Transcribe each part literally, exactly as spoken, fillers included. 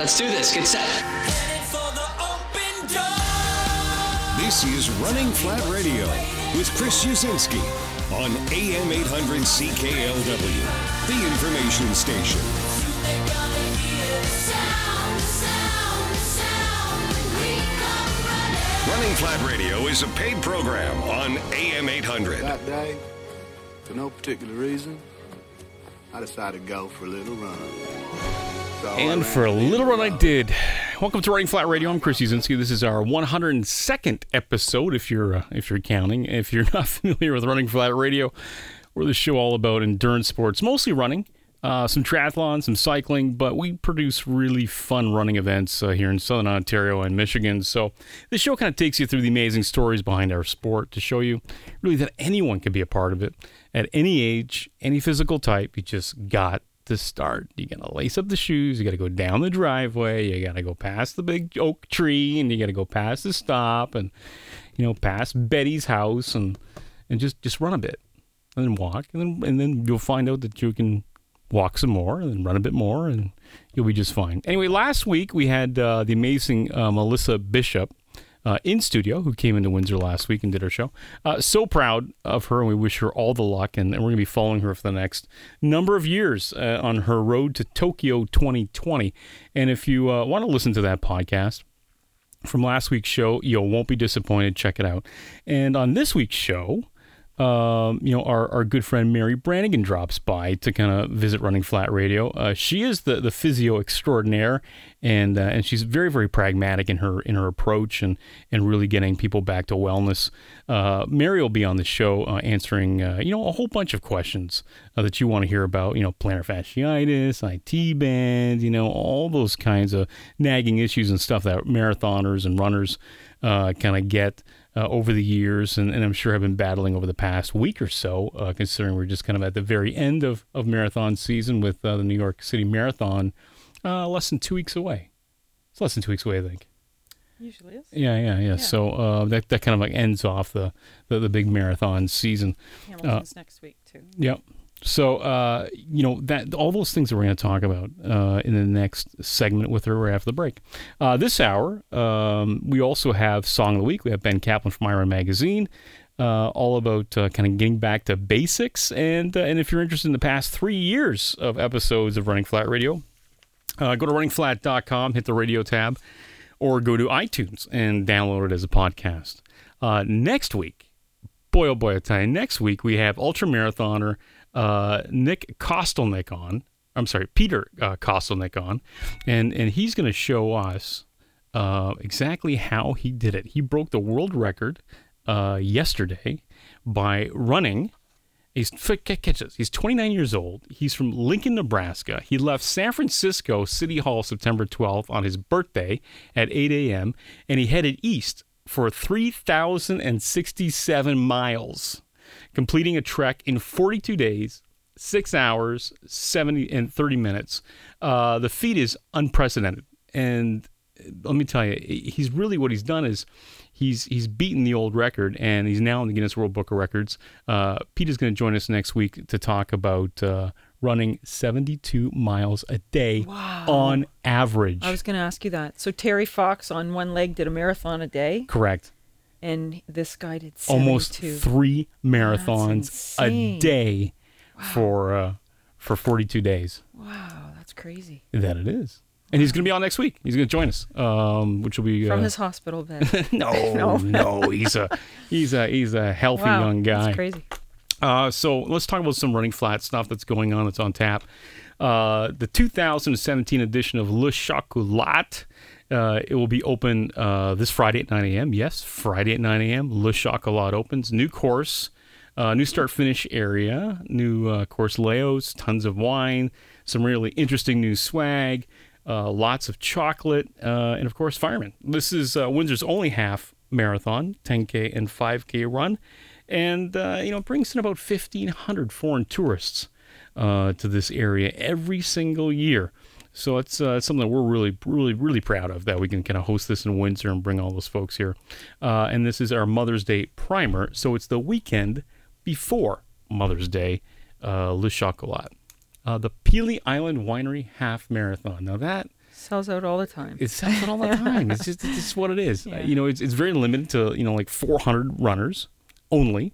Let's do this. Get set. This is Running Flat Radio with Chris Yasinski on A M eight hundred C K L W, the information station. Running Flat Radio is a paid program on A M eight hundred. That day, for no particular reason, I decided to go for a little run. So and for a little run I did. Welcome to Running Flat Radio. I'm Chris Yasinski. This is our one hundred second episode, if you're uh, if you're counting. If you're not familiar with Running Flat Radio, we're the show all about endurance sports, mostly running, uh, some triathlon, some cycling, but we produce really fun running events uh, here in Southern Ontario and Michigan. So this show kind of takes you through the amazing stories behind our sport to show you really that anyone can be a part of it at any age, any physical type. You just got to start. You gotta lace up the shoes, you gotta go down the driveway, you gotta go past the big oak tree, and you gotta go past the stop, and you know, past Betty's house, and and just just run a bit, and then walk, and then and then you'll find out that you can walk some more, and then run a bit more, and you'll be just fine. Anyway, last week we had uh, the amazing uh, Melissa Bishop Uh, in studio, who came into Windsor last week and did her show. Uh, so proud of her, and we wish her all the luck, and, and we're going to be following her for the next number of years uh, on her road to Tokyo twenty twenty. And if you uh, want to listen to that podcast from last week's show, you won't be disappointed. Check it out. And on this week's show, Um, you know, our, our good friend Mary Brannigan drops by to kind of visit Running Flat Radio. Uh, she is the, the physio extraordinaire, and uh, and she's very, very pragmatic in her in her approach and, and really getting people back to wellness. Uh, Mary will be on the show uh, answering, uh, you know, a whole bunch of questions uh, that you want to hear about, you know, plantar fasciitis, I T band, you know, all those kinds of nagging issues and stuff that marathoners and runners uh, kind of get Uh, over the years, and, and I'm sure have been battling over the past week or so, uh, considering we're just kind of at the very end of, of marathon season with uh, the New York City Marathon uh, less than two weeks away. It's less than two weeks away, I think. Usually is. Yeah, yeah, yeah. yeah. So uh, that that kind of like ends off the, the, the big marathon season. Hamilton's uh, next week, too. Yep. So, uh, you know, that all those things that we're going to talk about uh, in the next segment with her right after the break. Uh, this hour, um, we also have Song of the Week. We have Ben Kaplan from Iron Magazine, uh, all about uh, kind of getting back to basics. And uh, and if you're interested in the past three years of episodes of Running Flat Radio, uh, go to running flat dot com, hit the radio tab, or go to iTunes and download it as a podcast. Uh, next week, boy, oh boy, I tell you, next week we have ultramarathoner Uh, Nick Kostelnick on. I'm sorry, Peter uh, Kostelnick on, and and he's going to show us uh, exactly how he did it. He broke the world record uh, yesterday by running. He's catch this. He's twenty-nine years old. He's from Lincoln, Nebraska. He left San Francisco City Hall September twelfth on his birthday at eight a.m. and he headed east for three thousand sixty-seven miles. Completing a trek in forty-two days, six hours, seventy and thirty minutes. Uh, the feat is unprecedented, and let me tell you, he's really what he's done is he's he's beaten the old record, and he's now in the Guinness World Book of Records. Uh, Peter's going to join us next week to talk about uh, running seventy-two miles a day wow. on average. I was going to ask you that. So Terry Fox on one leg did a marathon a day? Correct. And this guy did seventy-two. Almost three marathons a day wow. for uh, for forty-two days. Wow, that's crazy. That it is. And he's going to be on next week. He's going to join us, um, which will be from uh, his hospital bed. no, no, no. He's a he's a he's a healthy wow, young guy. That's crazy. Uh, so let's talk about some Running Flat stuff that's going on. That's on tap. Uh, the two thousand seventeen edition of Le Chocolat. Uh, it will be open uh, this Friday at nine a.m. Yes, Friday at nine a.m. Le Chocolat opens. New course, uh, new start-finish area, new uh, course layouts, tons of wine, some really interesting new swag, uh, lots of chocolate, uh, and, of course, firemen. This is uh, Windsor's only half marathon, ten K and five K run, and, uh, you know, brings in about fifteen hundred foreign tourists uh, to this area every single year. So it's uh, something that we're really, really, really proud of, that we can kind of host this in Windsor and bring all those folks here. Uh, and this is our Mother's Day primer. So it's the weekend before Mother's Day, uh, Le Chocolat. Uh, the Pelee Island Winery Half Marathon. Now that Sells out all the time. It sells out all the time. It's just, it's just what it is. Yeah. Uh, you know, it's it's very limited to, you know, like four hundred runners only.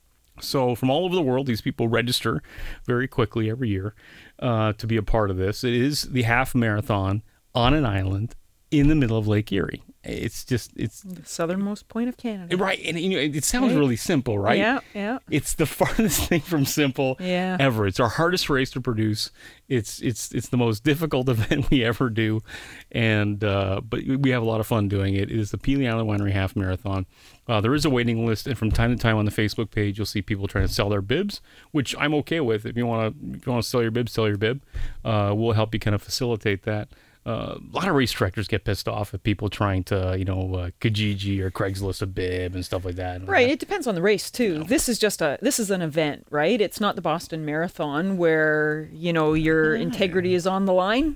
So from all over the world, these people register very quickly every year uh, to be a part of this. It is the half marathon on an island in the middle of Lake Erie. It's just, it's... The southernmost point of Canada. Right, and you know, it sounds Right. really simple, right? Yeah, yeah. It's the farthest thing from simple Yeah. ever. It's our hardest race to produce. It's it's it's the most difficult event we ever do, and uh, but we have a lot of fun doing it. It is the Pelee Island Winery Half Marathon. Uh, there is a waiting list, and from time to time on the Facebook page, you'll see people trying to sell their bibs, which I'm okay with. If you want to, if you want to sell your bib, sell your bib. Uh, we'll help you kind of facilitate that. Uh, a lot of race directors get pissed off at people trying to, you know, uh, Kijiji or Craigslist a bib and stuff like that. Right. It depends on the race too. This is just a this is an event, right? It's not the Boston Marathon where, you know, your integrity is on the line.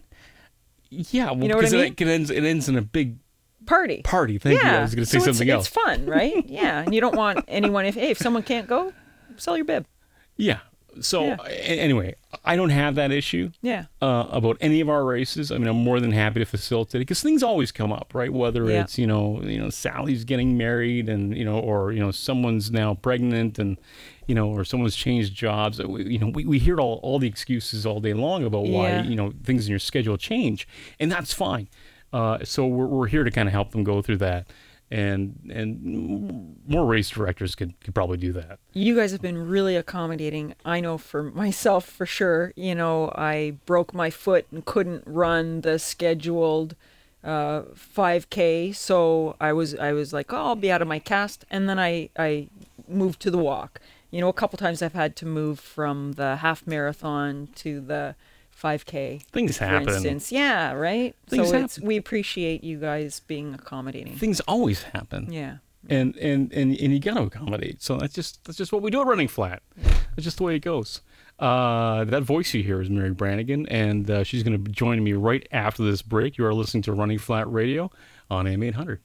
Yeah, well, You know what I because mean? it, it ends it ends in a big Party. party. Thank yeah. you. I was going to say so something it's, else. It's fun, right? Yeah. And you don't want anyone if hey, if someone can't go, sell your bib. Yeah. So Yeah. a- anyway, I don't have that issue Yeah. uh, about any of our races. I mean, I'm more than happy to facilitate it because things always come up, right? Whether Yeah. it's you know, you know, Sally's getting married, and you know, or you know, someone's now pregnant, and you know, or someone's changed jobs. We, you know, we, we hear all all the excuses all day long about why Yeah. you know things in your schedule change, and that's fine. Uh, so we're we're here to kind of help them go through that. And and more race directors could, could probably do that. You guys have been really accommodating. I know for myself, for sure. You know, I broke my foot and couldn't run the scheduled uh, five K, so I was I was like, oh, I'll be out of my cast, and then I I moved to the walk. You know, a couple times I've had to move from the half marathon to the five K. Things for happen. instance. Yeah, right. Things so it's happen. we appreciate you guys being accommodating. Things always happen. Yeah. And, and, and, and you got to accommodate. So that's just that's just what we do at Running Flat. That's just the way it goes. Uh, that voice you hear is Mary Brannigan, and uh, she's going to join me right after this break. You are listening to Running Flat Radio on A M eight hundred.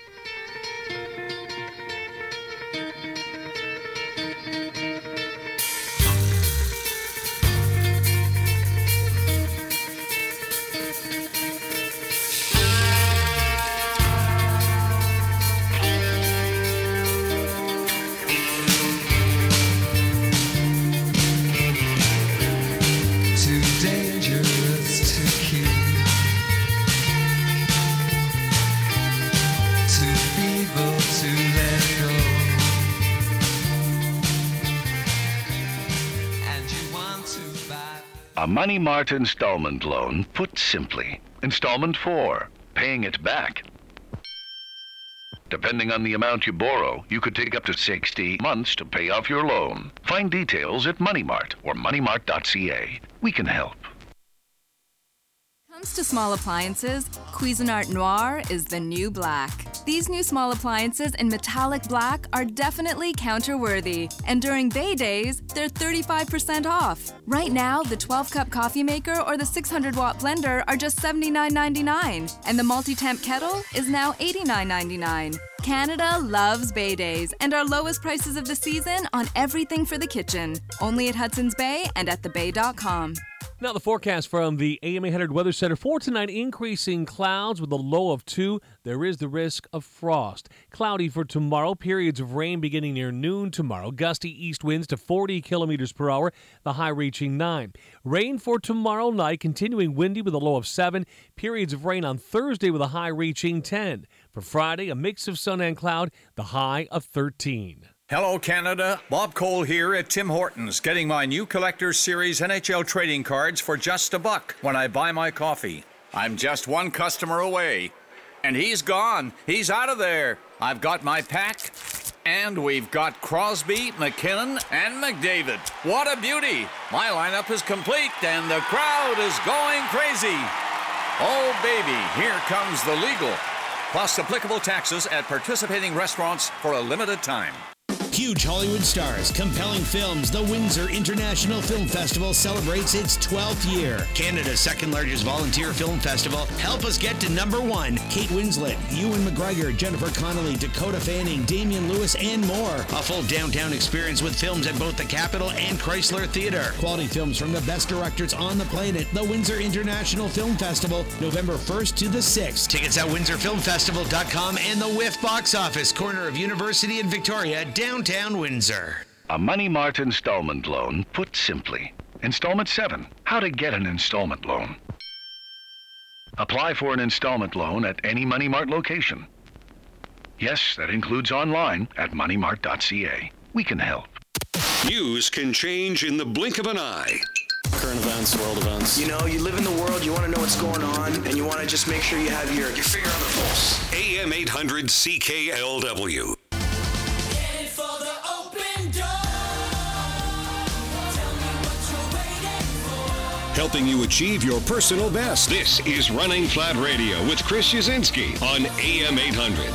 Too dangerous to keep, too feeble to let go, and you want to buy. A Money Mart installment loan, put simply. Installment four, paying it back. Depending on the amount you borrow, you could take up to sixty months to pay off your loan. Find details at Money Mart or money mart dot c a. We can help. Comes to small appliances, Cuisinart Noir is the new black. These new small appliances in metallic black are definitely counter-worthy, and during Bay Days, they're thirty-five percent off. Right now, the twelve cup coffee maker or the six hundred watt blender are just seventy-nine ninety-nine, and the multi-temp kettle is now eighty-nine ninety-nine. Canada loves Bay Days and our lowest prices of the season on everything for the kitchen. Only at Hudson's Bay and at the bay dot com. Now the forecast from the A M eight hundred Weather Center for tonight, increasing clouds with a low of two. There is the risk of frost. Cloudy for tomorrow, periods of rain beginning near noon tomorrow. Gusty east winds to forty kilometers per hour, the high reaching nine. Rain for tomorrow night, continuing windy with a low of seven. Periods of rain on Thursday with a high reaching ten. For Friday, a mix of sun and cloud, the high of thirteen. Hello, Canada. Bob Cole here at Tim Hortons, getting my new Collector's Series N H L trading cards for just a buck when I buy my coffee. I'm just one customer away, and he's gone. He's out of there. I've got my pack, and we've got Crosby, McKinnon, and McDavid. What a beauty. My lineup is complete, and the crowd is going crazy. Oh, baby, here comes the legal. Plus applicable taxes at participating restaurants for a limited time. Huge Hollywood stars, compelling films, the Windsor International Film Festival celebrates its twelfth year. Canada's second largest volunteer film festival. Help us get to number one. Kate Winslet, Ewan McGregor, Jennifer Connelly, Dakota Fanning, Damian Lewis, and more. A full downtown experience with films at both the Capitol and Chrysler Theatre. Quality films from the best directors on the planet. The Windsor International Film Festival, November first to the sixth. Tickets at windsor film festival dot com and the W I F box office, corner of University and Victoria, downtown Windsor. A Money Mart installment loan, put simply. Installment seven, how to get an installment loan. Apply for an installment loan at any Money Mart location. Yes, that includes online at money mart dot c a. We can help. News can change in the blink of an eye. Current events, world events. You know, you live in the world, you want to know what's going on, and you want to just make sure you have your, your finger on the pulse. A M eight hundred C K L W. Helping you achieve your personal best. This is Running Flat Radio with Chris Yazinski on A M eight hundred.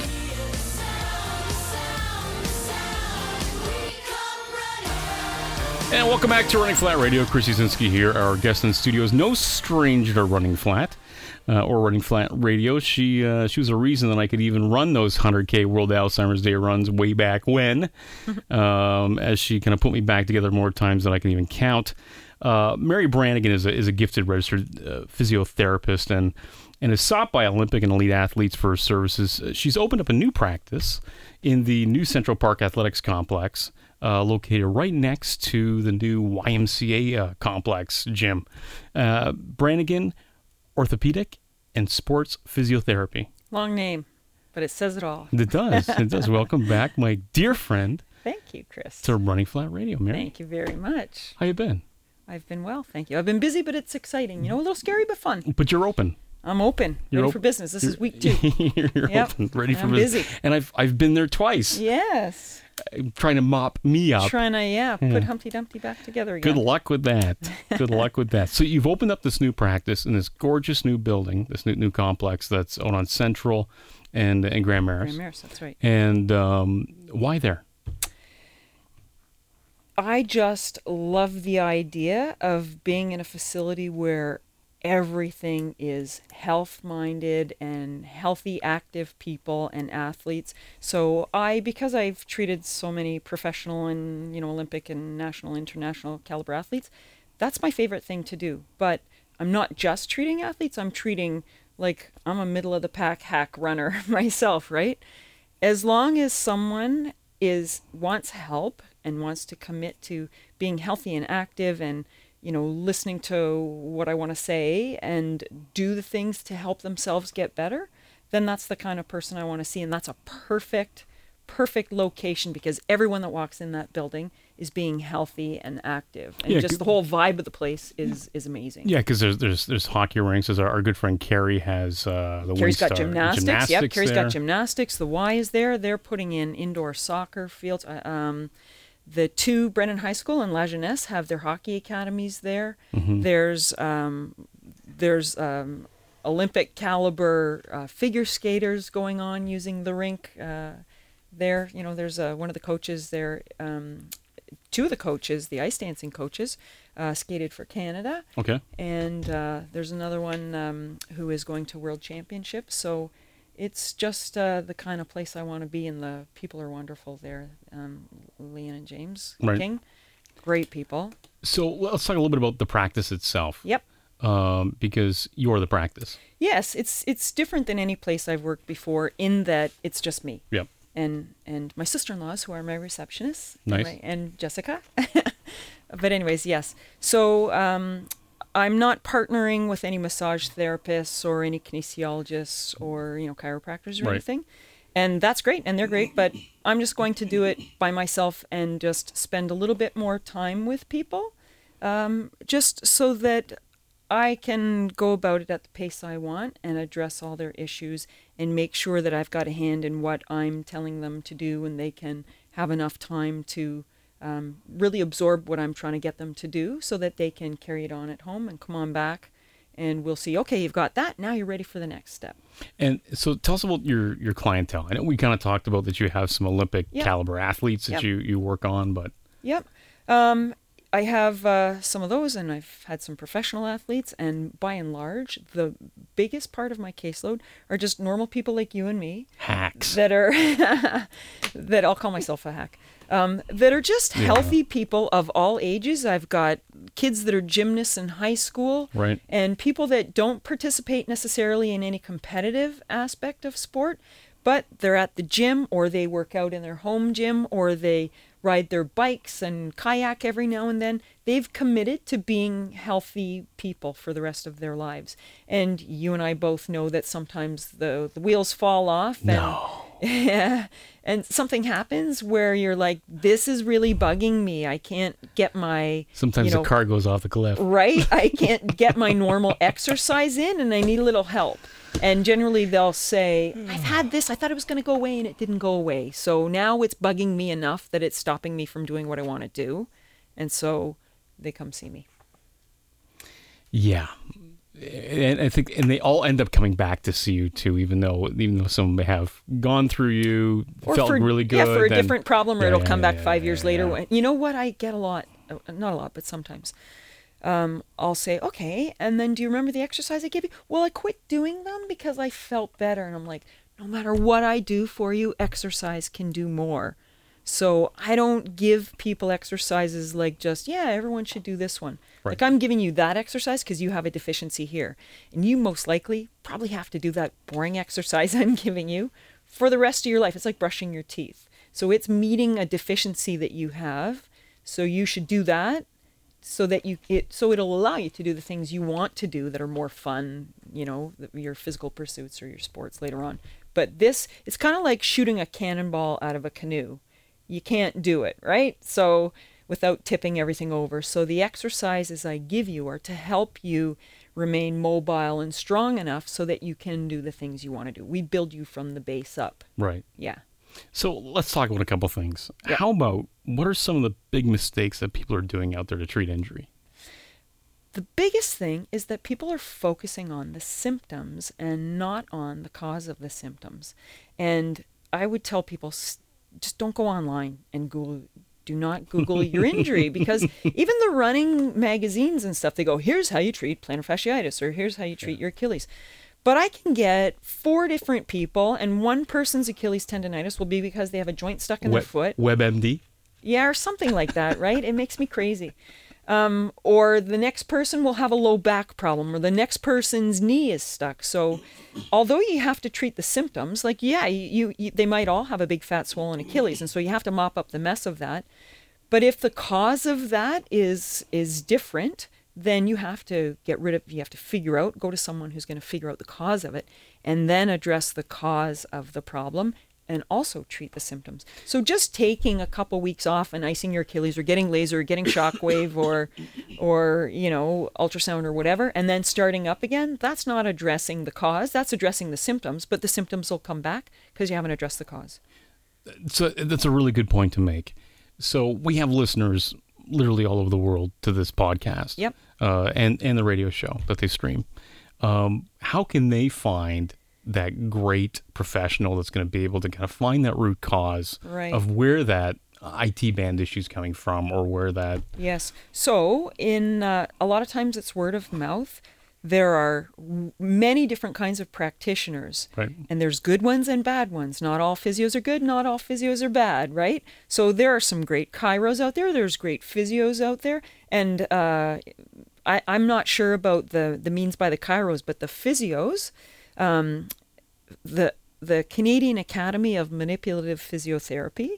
And welcome back to Running Flat Radio. Chris Yazinski here. Our guest in the studio is no stranger to Running Flat uh, or Running Flat Radio. She uh, she was a reason that I could even run those one hundred K World Alzheimer's Day runs way back when, um, as she kind of put me back together more times than I can even count. Uh, Mary Brannigan is a, is a gifted registered uh, physiotherapist and and is sought by Olympic and elite athletes for her services. She's opened up a new practice in the new Central Park Athletics Complex, Uh, located right next to the new Y M C A uh, complex gym. Uh, Brannigan Orthopedic and Sports Physiotherapy. Long name, but it says it all. It does. It does. Welcome back, my dear friend. Thank you, Chris. To Running Flat Radio, Mary. Thank you very much. How you been? I've been well, thank you. I've been busy, but it's exciting. You know, a little scary, but fun. But you're open. I'm open. You're ready op- for business. This you're, is week two. You're yep. open, ready for I'm business. busy. And I've I've been there twice. Yes. Trying to mop me up. Trying to, yeah, yeah. put Humpty Dumpty back together again. Good luck with that. Good luck with that. So you've opened up this new practice in this gorgeous new building, this new new complex that's out on Central and and Grand Maris. Grand Maris, that's right. And um, why there? I just love the idea of being in a facility where everything is health-minded and healthy, active people and athletes. So I, because I've treated so many professional and, you know, Olympic and national, international caliber athletes, that's my favorite thing to do. But I'm not just treating athletes, I'm treating, like, I'm a middle-of-the-pack hack runner myself, right? As long as someone is wants help and wants to commit to being healthy and active and, you know, listening to what I want to say and do the things to help themselves get better, then that's the kind of person I want to see. And that's a perfect, perfect location because everyone that walks in that building is being healthy and active. And Yeah, just c- the whole vibe of the place is is amazing. Yeah, because there's there's there's hockey rinks. As our, our good friend Carrie has uh, the Carrie's got Windstar gymnastics. gymnastics Yep, Carrie's there. got gymnastics. The Y is there. They're putting in indoor soccer fields. Uh, Um, the two Brennan High School and La Jeunesse have their hockey academies there. Mhm. There's um, there's um, Olympic caliber uh, figure skaters going on using the rink uh, there. You know, there's uh, one of the coaches there. Um, two of the coaches, the ice dancing coaches, uh, skated for Canada. Okay. And uh, there's another one um, who is going to World Championships. So it's just uh, the kind of place I want to be, and the people are wonderful there. Um, Leanne and James Right. King, great people. So let's talk a little bit about the practice itself. Yep. Um, because you're the practice. Yes, it's it's different than any place I've worked before in that it's just me. Yep. And and my sister-in-laws, who are my receptionists. Nice. And, my, and Jessica. But anyways, yes. So um, I'm not partnering with any massage therapists or any kinesiologists or, you know, chiropractors or Right. anything. And that's great, and they're great, but I'm just going to do it by myself and just spend a little bit more time with people, um, just so that I can go about it at the pace I want and address all their issues and make sure that I've got a hand in what I'm telling them to do, and they can have enough time to um, really absorb what I'm trying to get them to do so that they can carry it on at home and come on back and we'll see, okay, you've got that. Now you're ready for the next step. And so tell us about your, your clientele. I know we kind of talked about that you have some Olympic Yep. caliber athletes that Yep. you, you work on, but Yep. Um, I have uh, some of those, and I've had some professional athletes. And by and large, the biggest part of my caseload are just normal people like you and me. Hacks. That are, that I'll call myself a hack. Um, that are just Yeah. healthy people of all ages. I've got kids that are gymnasts in high school. Right. And people that don't participate necessarily in any competitive aspect of sport, but they're at the gym, or they work out in their home gym, or they ride their bikes and kayak every now and then. They've committed to being healthy people for the rest of their lives. And you and I both know that sometimes the, the wheels fall off. And, No. Yeah, and something happens where you're like, this is really bugging me. I can't get my... sometimes you know, the car goes off the cliff. Right? I can't get my normal exercise in, and I need a little help. And generally they'll say, I've had this, I thought it was going to go away, and it didn't go away. So now it's bugging me enough that it's stopping me from doing what I want to do. And so they come see me. Yeah. And I think, and they all end up coming back to see you too, even though, even though some may have gone through you, Or felt for, really good. Yeah, for a then- different problem, or Yeah, it'll yeah, come yeah, back yeah, five yeah, years yeah. later. When, you know what? I get a lot, uh, not a lot, but sometimes. Um, I'll say, okay, and then do you remember the exercise I gave you? Well, I quit doing them because I felt better. And I'm like, no matter what I do for you, exercise can do more. So I don't give people exercises like just, yeah, everyone should do this one. Right. Like I'm giving you that exercise because you have a deficiency here. And you most likely probably have to do that boring exercise I'm giving you for the rest of your life. It's like brushing your teeth. So it's meeting a deficiency that you have. So you should do that so that you it so it'll allow you to do the things you want to do that are more fun, you know, your physical pursuits or your sports later on. But this, it's kind of like shooting a cannonball out of a canoe. You can't do it, right? So without tipping everything over. So the exercises I give you are to help you remain mobile and strong enough so that you can do the things you want to do. We build you from the base up. Right. Yeah. So let's talk about a couple things. Yeah. How about, what are some of the big mistakes that people are doing out there to treat injury? The biggest thing is that people are focusing on the symptoms and not on the cause of the symptoms. And I would tell people, s- just don't go online and Google, do not Google your injury, because even the running magazines and stuff, they go, here's how you treat plantar fasciitis, or here's how you treat your Achilles. But I can get four different people, and one person's Achilles tendonitis will be because they have a joint stuck in their Web- foot. WebMD? Yeah, or something like that, right? It makes me crazy. Um, or the next person will have a low back problem, or the next person's knee is stuck. So although you have to treat the symptoms, like, yeah, you, you they might all have a big fat swollen Achilles, and so you have to mop up the mess of that. But if the cause of that is is different, then you have to get rid of, you have to figure out, go to someone who's going to figure out the cause of it, and then address the cause of the problem, and also treat the symptoms. So just taking a couple weeks off and icing your Achilles, or getting laser, or getting shockwave, or, or, you know, ultrasound or whatever, and then starting up again, that's not addressing the cause. That's addressing the symptoms, but the symptoms will come back because you haven't addressed the cause. So that's a really good point to make. So we have listeners literally all over the world to this podcast. Yep. Uh, and, and the radio show that they stream. Um, how can they find that great professional that's going to be able to kind of find that root cause Right. of where that I T band issue is coming from, or where that... Yes. So in uh, a lot of times it's word of mouth. There are w- many different kinds of practitioners, Right. and there's good ones and bad ones. Not all physios are good, not all physios are bad, right? So there are some great chiros out there. There's great physios out there, and uh, I, I'm not sure about the, the means by the chiros, but the physios, um, the the Canadian Academy of Manipulative Physiotherapy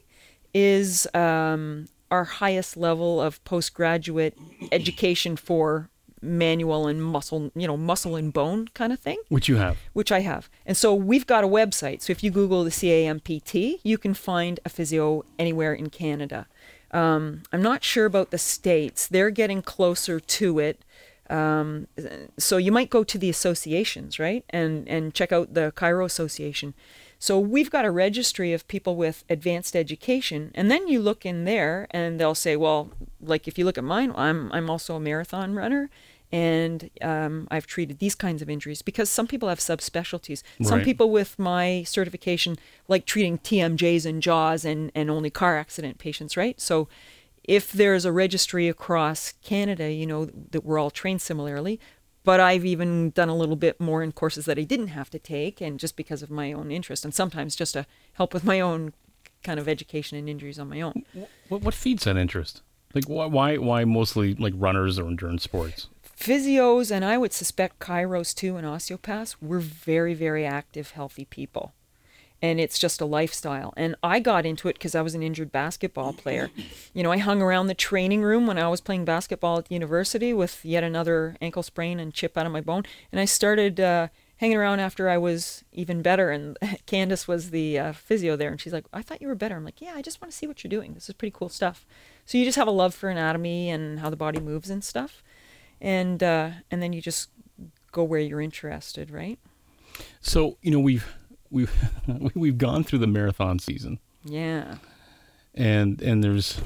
is um, our highest level of postgraduate education for manual and muscle, you know, muscle and bone kind of thing. Which you have. Which I have. And so we've got a website. So if you Google the C A M P T, you can find a physio anywhere in Canada. Um, I'm not sure about the States. They're getting closer to it. Um, so you might go to the associations, right? And, and check out the Chiro Association. So we've got a registry of people with advanced education, and then you look in there and they'll say, well, like if you look at mine, I'm I'm also a marathon runner, And um, I've treated these kinds of injuries because some people have subspecialties. Some Right. people with my certification like treating T M Js and jaws and, and only car accident patients, right? So if there's a registry across Canada, you know, that we're all trained similarly, but I've even done a little bit more in courses that I didn't have to take, and just because of my own interest, and sometimes just to help with my own kind of education and injuries on my own. What, what feeds that interest? Like, why, why, why mostly like runners or endurance sports? Physios, and I would suspect chiros too, and osteopaths, we're very, very active, healthy people. And it's just a lifestyle. And I got into it because I was an injured basketball player. You know, I hung around the training room when I was playing basketball at the university with yet another ankle sprain and chip out of my bone. And I started uh, hanging around after I was even better. And Candace was the uh, physio there. And she's like, I thought you were better. I'm like, yeah, I just want to see what you're doing. This is pretty cool stuff. So you just have a love for anatomy and how the body moves and stuff. And uh, and then you just go where you're interested, right? So, you know, we've we've we've gone through the marathon season. Yeah. And and there's,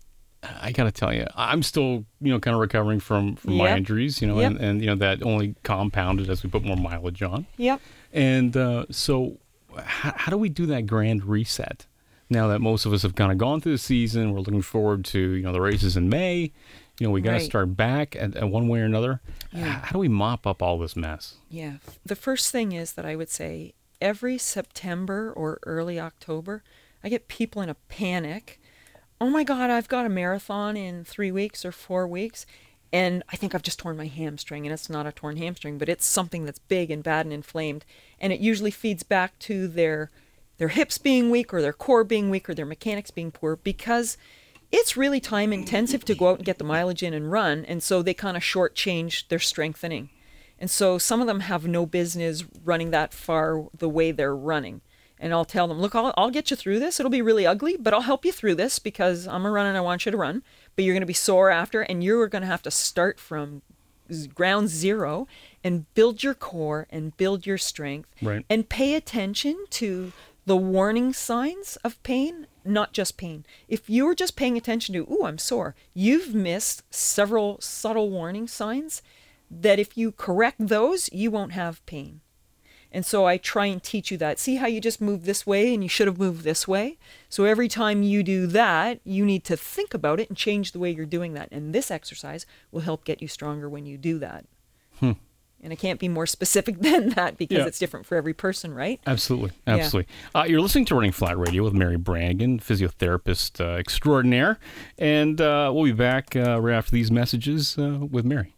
I got to tell you, I'm still, you know, kind of recovering from, from my Yep. injuries, you know, Yep. and, and, you know, that only compounded as we put more mileage on. Yep. And uh, so how, how do we do that grand reset? Now that most of us have kind of gone through the season, we're looking forward to, you know, the races in May. You know, we got to Right. start back at, at one way or another. Yeah. H- How do we mop up all this mess? Yeah. The first thing is that I would say every September or early October, I get people in a panic. Oh my God, I've got a marathon in three weeks or four weeks. And I think I've just torn my hamstring. And it's not a torn hamstring, but it's something that's big and bad and inflamed. And it usually feeds back to their their hips being weak or their core being weak or their mechanics being poor, because it's really time intensive to go out and get the mileage in and run. And so they kind of shortchange their strengthening. And so some of them have no business running that far the way they're running. And I'll tell them, look, I'll, I'll get you through this. It'll be really ugly, but I'll help you through this because I'm a runner and I want you to run. But you're going to be sore after, and you're going to have to start from z- ground zero and build your core and build your strength. Right. And pay attention to the warning signs of pain, not just pain. If you're just paying attention to, ooh, I'm sore, you've missed several subtle warning signs that if you correct those, you won't have pain. And so I try and teach you that. See how you just moved this way and you should have moved this way? So every time you do that, you need to think about it and change the way you're doing that. And this exercise will help get you stronger when you do that. Hmm. And I can't be more specific than that because Yeah. it's different for every person, right? Absolutely. Yeah. Absolutely. Uh, you're listening to Running Flat Radio with Mary Brannigan, physiotherapist uh, extraordinaire. And uh, we'll be back uh, right after these messages uh, with Mary.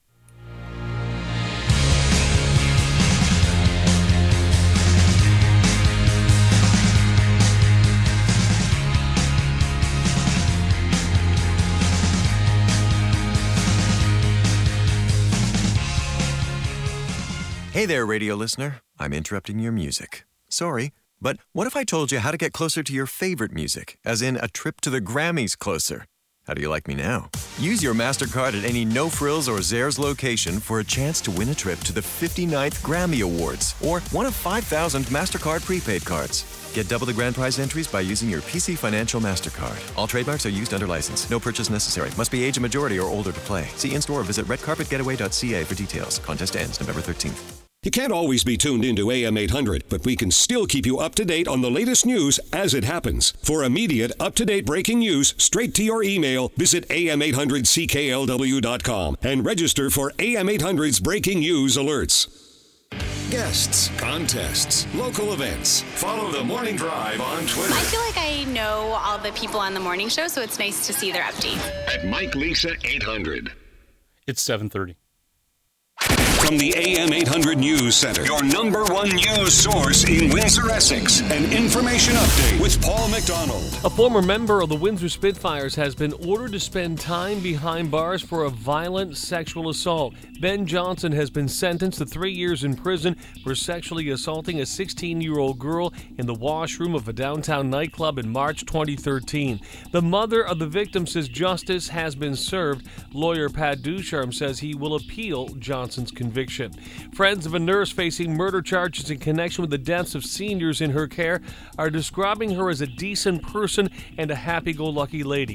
Hey there, radio listener. I'm interrupting your music. Sorry, but what if I told you how to get closer to your favorite music, as in a trip to the Grammys closer? How do you like me now? Use your MasterCard at any No Frills or Zaire's location for a chance to win a trip to the fifty-ninth Grammy Awards or one of five thousand MasterCard prepaid cards. Get double the grand prize entries by using your P C Financial MasterCard. All trademarks are used under license. No purchase necessary. Must be age and majority or older to play. See in-store or visit red carpet getaway dot c a for details. Contest ends November thirteenth. You can't always be tuned into A M eight hundred, but we can still keep you up to date on the latest news as it happens. For immediate, up-to-date breaking news straight to your email, visit A M eight hundred C K L W dot com and register for A M eight hundred's breaking news alerts. Guests, contests, local events. Follow The Morning Drive on Twitter. I feel like I know all the people on the morning show, so it's nice to see their updates. At Mike Lisa eight hundred. It's seven thirty. From the A M eight hundred News Center, your number one news source in Windsor, Essex. An information update with Paul McDonald. A former member of the Windsor Spitfires has been ordered to spend time behind bars for a violent sexual assault. Ben Johnson has been sentenced to three years in prison for sexually assaulting a sixteen-year-old girl in the washroom of a downtown nightclub in March twenty thirteen. The mother of the victim says justice has been served. Lawyer Pat Ducharme says he will appeal Johnson's conviction. Friends of a nurse facing murder charges in connection with the deaths of seniors in her care are describing her as a decent person and a happy-go-lucky lady.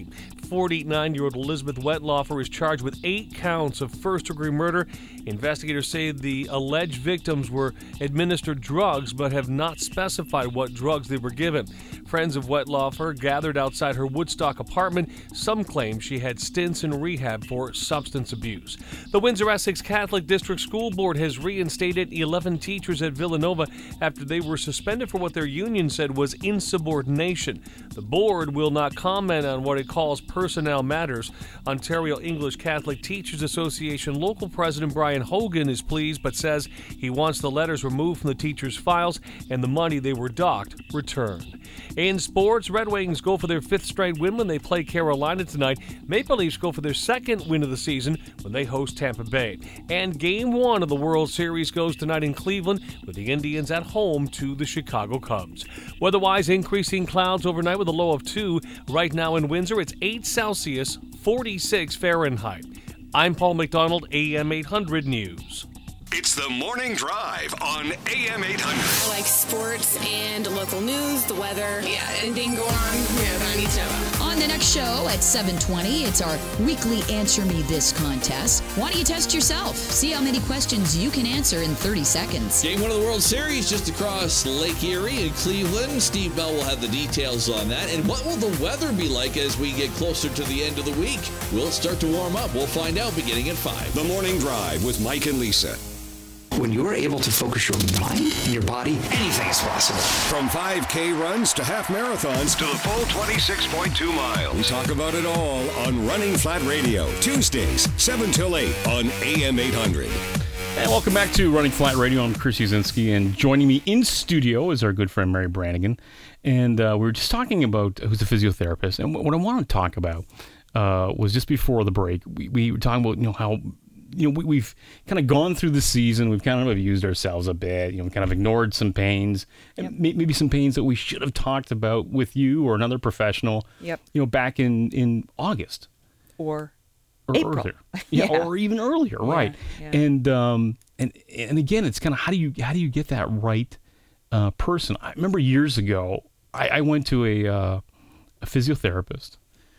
forty-nine-year-old Elizabeth Wetlaufer is charged with eight counts of first-degree murder. Investigators say the alleged victims were administered drugs but have not specified what drugs they were given. Friends of Wetlaufer gathered outside her Woodstock apartment. Some claim she had stints in rehab for substance abuse. The Windsor-Essex Catholic District School Board has reinstated eleven teachers at Villanova after they were suspended for what their union said was insubordination. The board will not comment on what it calls personnel matters. Ontario English Catholic Teachers Association local president Brian Hogan is pleased but says he wants the letters removed from the teachers' files and the money they were docked returned. In sports, Red Wings go for their fifth straight win when they play Carolina tonight. Maple Leafs go for their second win of the season when they host Tampa Bay. And Game one of the World Series goes tonight in Cleveland with the Indians at home to the Chicago Cubs. Weather-wise, increasing clouds overnight with a low of two. Right now in Windsor, it's eight Celsius, forty-six Fahrenheit. I'm Paul McDonald, A M eight hundred News. It's the Morning Drive on A M eight hundred. I like sports and local news, the weather. Yeah, anything going on, yeah, I need to know. On the next show at seven twenty, it's our weekly Answer Me This contest. Why don't you test yourself? See how many questions you can answer in thirty seconds. Game one of the World Series just across Lake Erie in Cleveland. Steve Bell will have the details on that. And what will the weather be like as we get closer to the end of the week? Will it start to warm up? We'll find out beginning at five. The Morning Drive with Mike and Lisa. When you're able to focus your mind and your body, anything is possible. From five K runs to half marathons to the full twenty-six point two miles. We talk about it all on Running Flat Radio, Tuesdays, seven till eight on A M eight hundred. And welcome back to Running Flat Radio. I'm Chris Uzinski, and joining me in studio is our good friend Mary Brannigan. And uh, we were just talking about who's a physiotherapist. And what I want to talk about uh, was just before the break, we, we were talking about, you know, how you know, we, we've kind of gone through the season. We've kind of abused ourselves a bit. You know, we kind of ignored some pains, and yep. may, maybe some pains that we should have talked about with you or another professional. Yep. You know, back in, in August or, or April, earlier. Yeah, yeah, or even earlier, yeah, right? Yeah. And um, and and again, it's kind of how do you how do you get that right uh, person? I remember years ago, I, I went to a uh, a physiotherapist,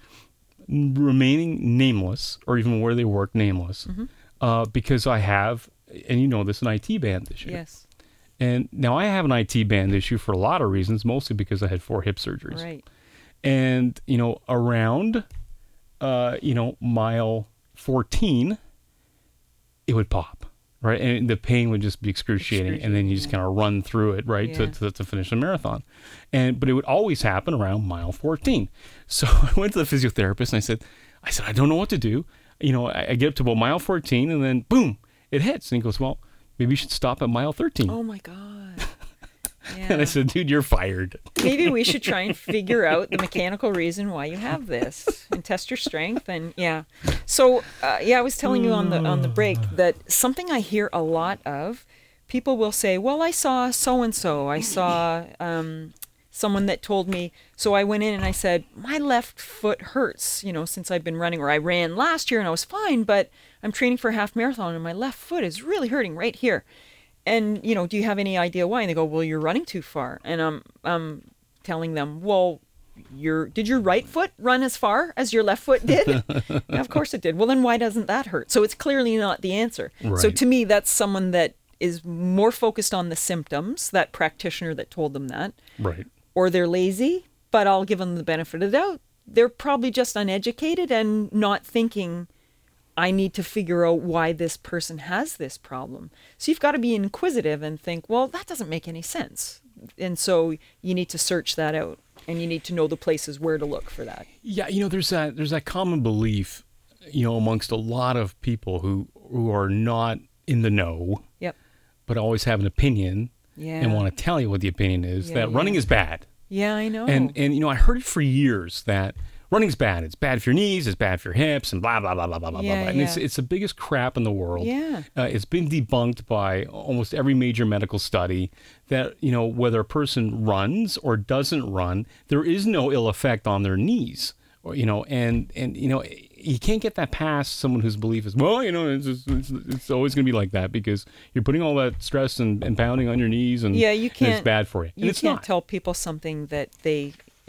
remaining nameless, or even where they work nameless. Mm-hmm. Uh, because I have, and you know this, an I T band issue. Yes. And now I have an I T band issue for a lot of reasons, mostly because I had four hip surgeries. Right. And, you know, around, uh, you know, mile fourteen, it would pop, right? And the pain would just be excruciating. excruciating and then you just yeah. kind of run through it, right, yeah. to, to to finish the marathon. And But it would always happen around mile fourteen. So I went to the physiotherapist and I said, I said, I don't know what to do. You know, I, I get up to about mile fourteen and then boom, it hits. And he goes, well, maybe you should stop at mile thirteen. Oh my God. Yeah. And I said, dude, you're fired. Maybe we should try and figure out the mechanical reason why you have this and test your strength. And yeah. So, uh, yeah, I was telling you on the, on the break that something I hear a lot of, people will say, well, I saw so-and-so. I saw, um, someone that told me, so I went in and I said, my left foot hurts, you know, since I've been running, or I ran last year and I was fine, but I'm training for a half marathon and my left foot is really hurting right here. And, you know, do you have any idea why? And they go, well, you're running too far. And I'm, I'm telling them, well, your, did your right foot run as far as your left foot did? Of course it did. Well, then why doesn't that hurt? So it's clearly not the answer. Right. So to me, that's someone that is more focused on the symptoms, that practitioner that told them that. Right. Or they're lazy, but I'll give them the benefit of the doubt. They're probably just uneducated and not thinking, I need to figure out why this person has this problem. So you've got to be inquisitive and think, well, that doesn't make any sense. And so you need to search that out, and you need to know the places where to look for that. Yeah, you know, there's that there's that common belief, you know, amongst a lot of people who, who are not in the know, yep, but always have an opinion. Yeah. And want to tell you what the opinion is, yeah, that yeah. running is bad. Yeah, I know. And, and you know, I heard it for years that running's bad. It's bad for your knees, it's bad for your hips, and blah, blah, blah, blah, blah, blah, yeah, blah. And yeah. it's, it's the biggest crap in the world. Yeah. Uh, it's been debunked by almost every major medical study that, you know, whether a person runs or doesn't run, there is no ill effect on their knees. Or, you know, and, and, you know, you can't get that past someone whose belief is, well, you know, it's, just, it's, it's always going to be like that because you're putting all that stress and, and pounding on your knees and, yeah, you can't, and it's bad for you. And You it's can't not. tell people something that they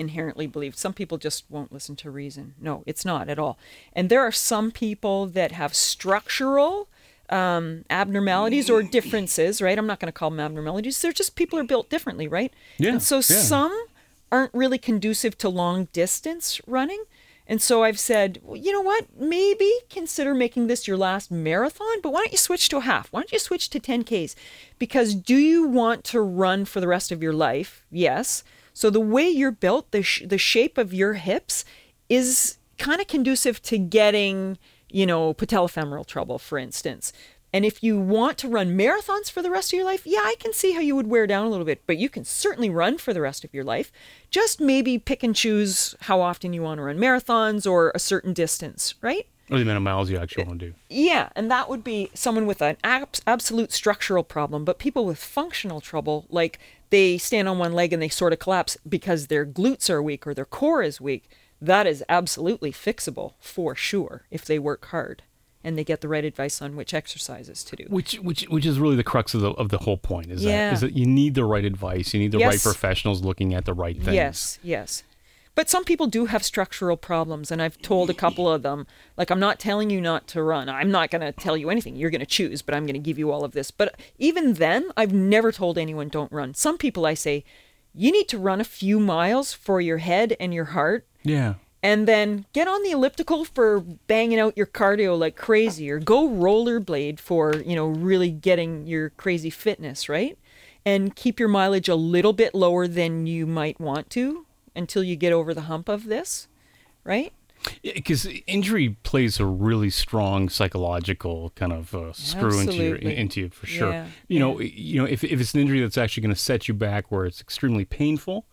inherently believed. Some people just won't listen to reason. No, it's not at all. And there are some people that have structural um, abnormalities or differences, right? I'm not going to call them abnormalities. They're just people are built differently, right? Yeah. And so yeah. some aren't really conducive to long distance running. And so I've said, well, you know what, maybe consider making this your last marathon, but why don't you switch to a half? Why don't you switch to ten Ks? Because do you want to run for the rest of your life? Yes. So the way you're built, the, sh- the shape of your hips is kind of conducive to getting, you know, patellofemoral trouble, for instance. And if you want to run marathons for the rest of your life, yeah, I can see how you would wear down a little bit, but you can certainly run for the rest of your life. Just maybe pick and choose how often you want to run marathons or a certain distance, right? Or the amount of miles you actually want to do. Yeah, and that would be someone with an ab- absolute structural problem, but people with functional trouble, like they stand on one leg and they sort of collapse because their glutes are weak or their core is weak, that is absolutely fixable for sure if they work hard and they get the right advice on which exercises to do. Which which which is really the crux of the of the whole point, is Yeah. that is that you need the right advice, you need the Yes. right professionals looking at the right things. Yes, yes. But some people do have structural problems, and I've told a couple of them, like, I'm not telling you not to run. I'm not going to tell you anything. You're going to choose, but I'm going to give you all of this. But even then, I've never told anyone don't run. Some people I say, you need to run a few miles for your head and your heart, Yeah. and then get on the elliptical for banging out your cardio like crazy, or go rollerblade for, you know, really getting your crazy fitness, right? And keep your mileage a little bit lower than you might want to until you get over the hump of this, right? Because injury plays a really strong psychological kind of uh, screw into you, Absolutely. into you for sure. Yeah, you know, you know, if if it's an injury that's actually going to set you back, where it's extremely painful,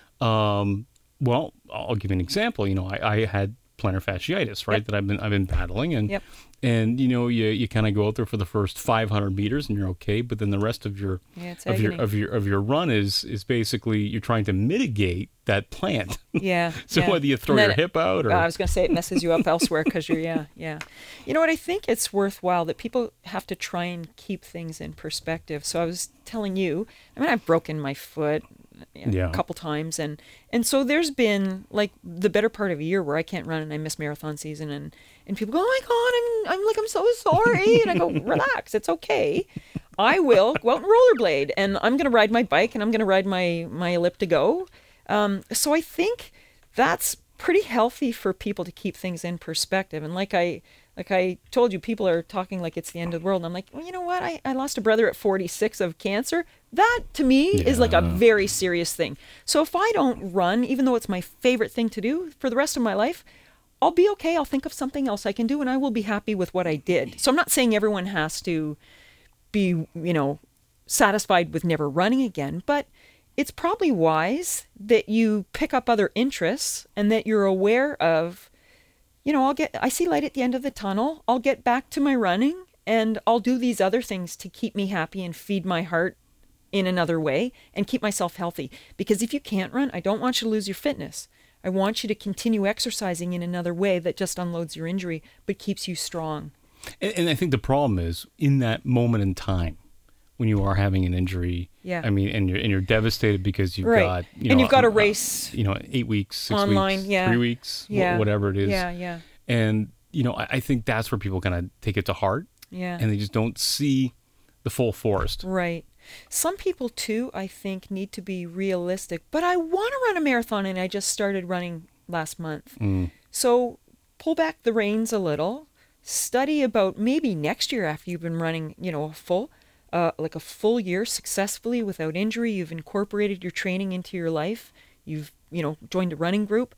um, well, I'll give you an example. You know, I, I had plantar fasciitis, right? Yep. That I've been I've been battling, and Yep. and you know, you you kind of go out there for the first five hundred meters and you're okay, but then the rest of your Yeah, it's of your agony. of your of your run is is basically you're trying to mitigate that plant. Yeah. So yeah. whether you throw And then your hip out or Uh, I was going to say it messes you up elsewhere because you're, yeah, yeah. You know what? I think it's worthwhile that people have to try and keep things in perspective. So I was telling you, I mean, I've broken my foot you know, Yeah. a couple times. And, and so there's been like the better part of a year where I can't run and I miss marathon season. And, and people go, oh my God, I'm, I'm like, I'm so sorry. And I go, relax, it's okay. I will go out and rollerblade, and I'm going to ride my bike, and I'm going to ride my, my elliptigo. Um, so I think that's pretty healthy for people to keep things in perspective. And like I like I told you, people are talking like it's the end of the world. And I'm like, well, you know what? I, I lost a brother at forty-six of cancer. That, to me, is like a very serious thing. So if I don't run, even though it's my favorite thing to do for the rest of my life, I'll be okay. I'll think of something else I can do, and I will be happy with what I did. So I'm not saying everyone has to be, you know, satisfied with never running again, but it's probably wise that you pick up other interests and that you're aware of, you know, I'll get, I see light at the end of the tunnel. I'll get back to my running, and I'll do these other things to keep me happy and feed my heart in another way and keep myself healthy. Because if you can't run, I don't want you to lose your fitness. I want you to continue exercising in another way that just unloads your injury, but keeps you strong. And, and I think the problem is in that moment in time when you are having an injury. Yeah. I mean, and you're and you're devastated because you've Right. got you And know, you've got a uh, race you know, eight weeks, six online, weeks, yeah. three weeks, wh- Yeah. whatever it is. Yeah, yeah. And you know, I, I think that's where people kind of take it to heart. Yeah. And they just don't see the full forest. Right. Some people, too, I think, need to be realistic. But I want to run a marathon, and I just started running last month. Mm. So pull back the reins a little. Study about maybe next year after you've been running, you know, a full, uh, like a full year successfully without injury. You've incorporated your training into your life. You've, you know, joined a running group.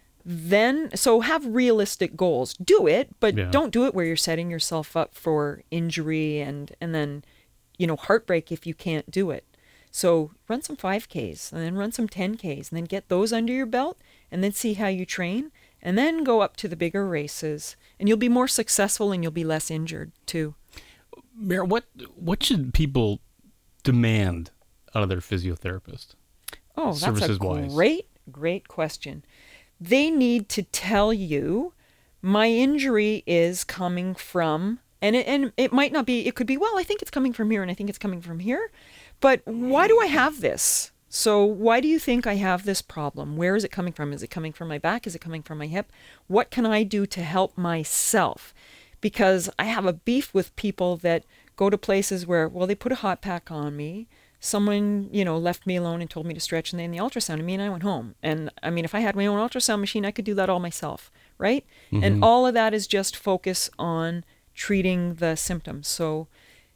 Then, so have realistic goals. Do it, but Yeah. don't do it where you're setting yourself up for injury and, and then, you know, heartbreak if you can't do it. So run some five Ks and then run some ten Ks and then get those under your belt and then see how you train and then go up to the bigger races and you'll be more successful and you'll be less injured too. Mayor, what what should people demand out of their physiotherapist? Oh, that's a Services-wise. great, great question. They need to tell you, my injury is coming from, and it, and it might not be, it could be, well, I think it's coming from here and I think it's coming from here, but why do I have this? So why do you think I have this problem? Where is it coming from? Is it coming from my back? Is it coming from my hip? What can I do to help myself? Because I have a beef with people that go to places where, well, they put a hot pack on me. Someone, you know, left me alone and told me to stretch, and then the ultrasound on me, and I went home. And I mean, if I had my own ultrasound machine, I could do that all myself, right? Mm-hmm. And all of that is just focus on treating the symptoms. So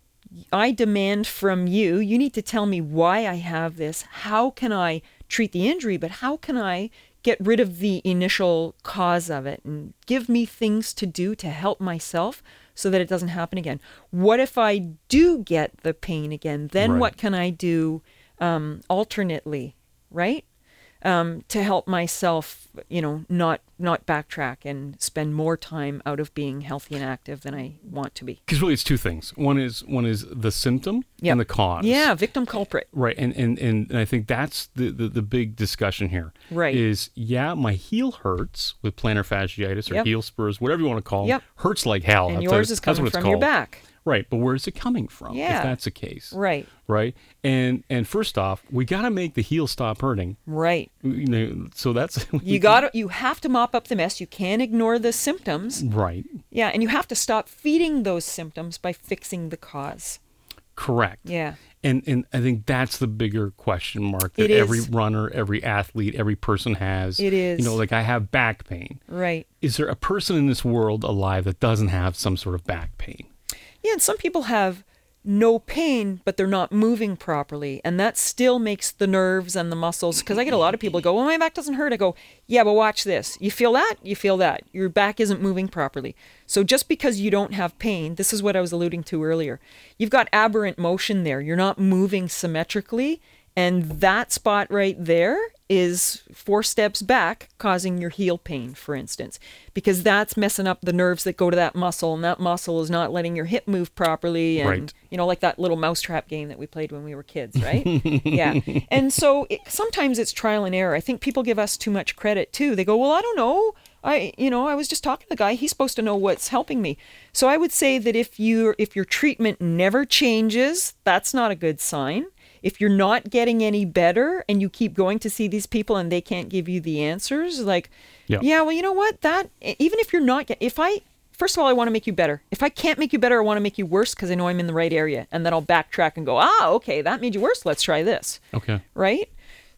I demand from you, you need to tell me why I have this. How can I treat the injury, but how can I get rid of the initial cause of it and give me things to do to help myself so that it doesn't happen again? What if I do get the pain again? Then right. what can I do um, alternately, right? Um, to help myself, you know, not not backtrack and spend more time out of being healthy and active than I want to be. Because really, it's two things. One is one is the symptom yep. and the cause. Yeah, victim culprit. Right, and and, and I think that's the, the, the big discussion here. Right. Is, yeah, my heel hurts with plantar fasciitis or yep. heel spurs, whatever you want to call them. Yep. Hurts like hell. And that's yours what, is coming that's what from your called. back. Right, but where is it coming from? Yeah. If that's the case. Right. Right. And and first off, we got to make the heel stop hurting. Right. You know, so that's you got to you have to mop up the mess. You can't ignore the symptoms. Right. Yeah, and you have to stop feeding those symptoms by fixing the cause. Correct. Yeah. And and I think that's the bigger question mark that it is. every runner, every athlete, every person has. It is. You know, like I have back pain. Right. Is there a person in this world alive that doesn't have some sort of back pain? Yeah, and some people have no pain, but they're not moving properly. And that still makes the nerves and the muscles, because I get a lot of people go, well, my back doesn't hurt. I go, yeah, but watch this. You feel that? You feel that. Your back isn't moving properly. So just because you don't have pain, this is what I was alluding to earlier. You've got aberrant motion there. You're not moving symmetrically. And that spot right there is four steps back, causing your heel pain, for instance, because that's messing up the nerves that go to that muscle, and that muscle is not letting your hip move properly. And, right. you know, like that little mousetrap game that we played when we were kids, right? Yeah. And so it, sometimes it's trial and error. I think people give us too much credit too. They go, well, I don't know. I, you know, I was just talking to the guy. He's supposed to know what's helping me. So I would say that if you, if your treatment never changes, that's not a good sign. If you're not getting any better and you keep going to see these people and they can't give you the answers, like, yeah, yeah well, you know what? That, even if you're not, if I, first of all, I want to make you better. If I can't make you better, I want to make you worse because I know I'm in the right area. And then I'll backtrack and go, ah, okay, that made you worse. Let's try this. Okay. Right?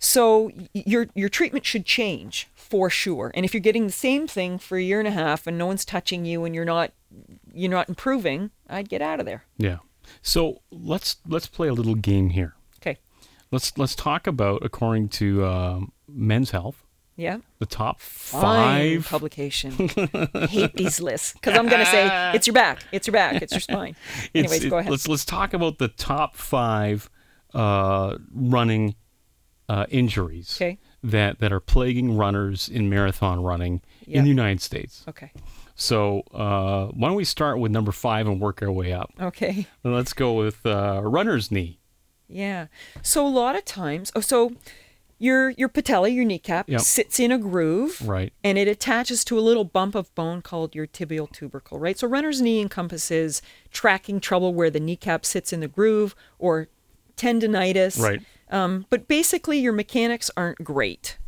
So your your treatment should change for sure. And if you're getting the same thing for a year and a half and no one's touching you and you're not you're not improving, I'd get out of there. Yeah. So let's let's play a little game here. Okay. Let's let's talk about, according to um, Men's Health. Yeah. The top Fine five publication. I hate these lists because I'm going to say it's your back, it's your back, it's your spine. Anyways, it, go ahead. Let's let's talk about the top five uh, running uh, injuries okay. that that are plaguing runners in marathon running yep. in the United States. Okay. So uh, why don't we start with number five and work our way up? Okay. And let's go with uh, runner's knee. Yeah. So a lot of times, oh, so your your patella, your kneecap, yep. sits in a groove, right, and it attaches to a little bump of bone called your tibial tubercle, right? So runner's knee encompasses tracking trouble where the kneecap sits in the groove, or tendonitis, right? Um, but basically, your mechanics aren't great,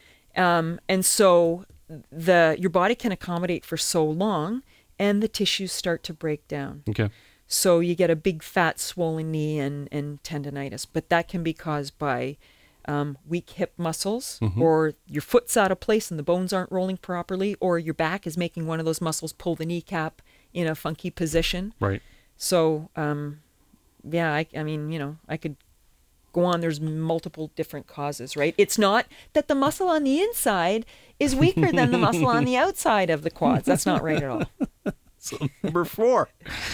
um, and so the your body can accommodate for so long, and the tissues start to break down. Okay. So you get a big fat swollen knee and, and tendonitis, but that can be caused by um, weak hip muscles, mm-hmm. or your foot's out of place and the bones aren't rolling properly, or your back is making one of those muscles pull the kneecap in a funky position. Right. So, um, yeah, I, I mean, you know, I could go on. There's multiple different causes, right? It's not that the muscle on the inside is weaker than the muscle on the outside of the quads. That's not right at all. So number four.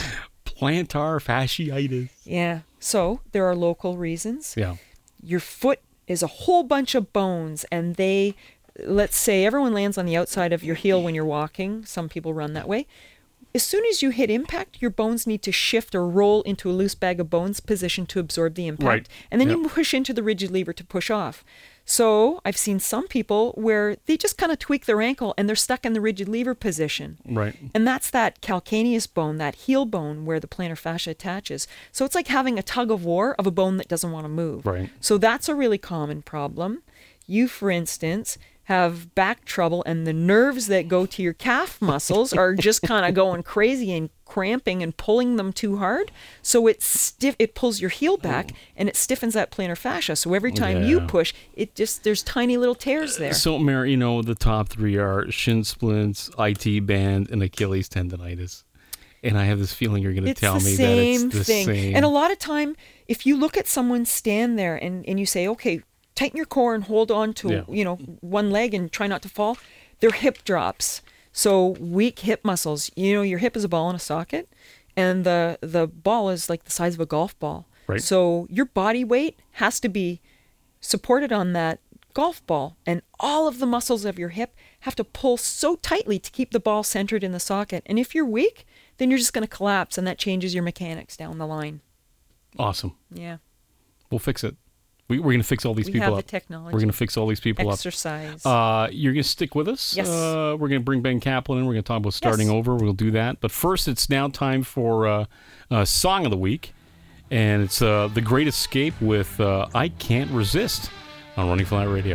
Plantar fasciitis. Yeah. So there are local reasons. Yeah. Your foot is a whole bunch of bones, and they, let's say everyone lands on the outside of your heel when you're walking. Some people run that way. As soon as you hit impact, your bones need to shift or roll into a loose bag of bones position to absorb the impact. Right. And then yep. you push into the rigid lever to push off. So I've seen some people where they just kind of tweak their ankle and they're stuck in the rigid lever position. Right. And that's that calcaneus bone, that heel bone where the plantar fascia attaches. So it's like having a tug of war of a bone that doesn't want to move. Right. So that's a really common problem. You, for instance, have back trouble and the nerves that go to your calf muscles are just kind of going crazy and cramping and pulling them too hard. So it stiff it pulls your heel back and it stiffens that plantar fascia. So every time Yeah. you push, it just there's tiny little tears there. So, Mary, you know, the top three are shin splints, I T band, and Achilles tendonitis. And I have this feeling you're going to It's tell the me same that it's the thing. same. And a lot of time, if you look at someone stand there and, and you say, okay, tighten your core and hold on to, Yeah. you know, one leg and try not to fall, their hip drops. So weak hip muscles, you know, your hip is a ball in a socket and the, the ball is like the size of a golf ball. Right. So your body weight has to be supported on that golf ball, and all of the muscles of your hip have to pull so tightly to keep the ball centered in the socket. And if you're weak, then you're just going to collapse, and that changes your mechanics down the line. Awesome. Yeah. We'll fix it. We, we're going to fix all these We people have up. the technology. We're going to fix all these people Exercise. up. Uh, you're going to stick with us. Yes. Uh, we're going to bring Ben Kaplan in. We're going to talk about starting Yes. over. We'll do that. But first, it's now time for uh, uh, Song of the Week. And it's uh, The Great Escape with uh, I Can't Resist on Running Flat Radio.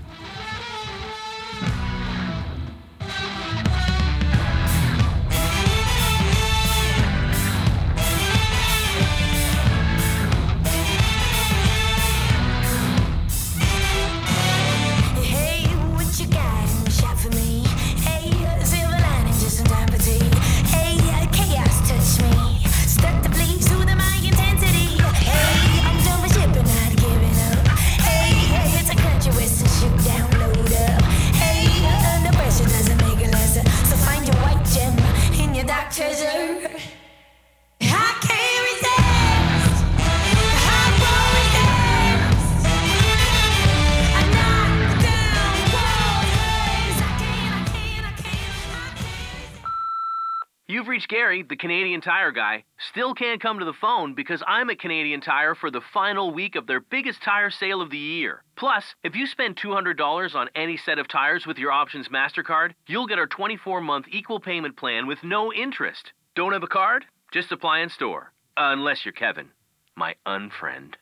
Hey, what you got in the shop for me? Hey, silver lining, just some time for tea. Hey, chaos touch me. Stuck to please, soothe my intensity. Hey, I'm jumping ship and not giving up. Hey, it's a country western shoot down, load up. Hey, under pressure doesn't make it lesser. So find your white gem in your dark treasure. I can't resist. I won't resist. I knock down walls. I can't, I can't, I can't. You've reached Gary, the Canadian Tire guy. Still can't come to the phone because I'm at Canadian Tire for the final week of their biggest tire sale of the year. Plus, if you spend two hundred dollars on any set of tires with your Options MasterCard, you'll get our twenty-four month equal payment plan with no interest. Don't have a card? Just apply in store. Unless you're Kevin, my unfriend.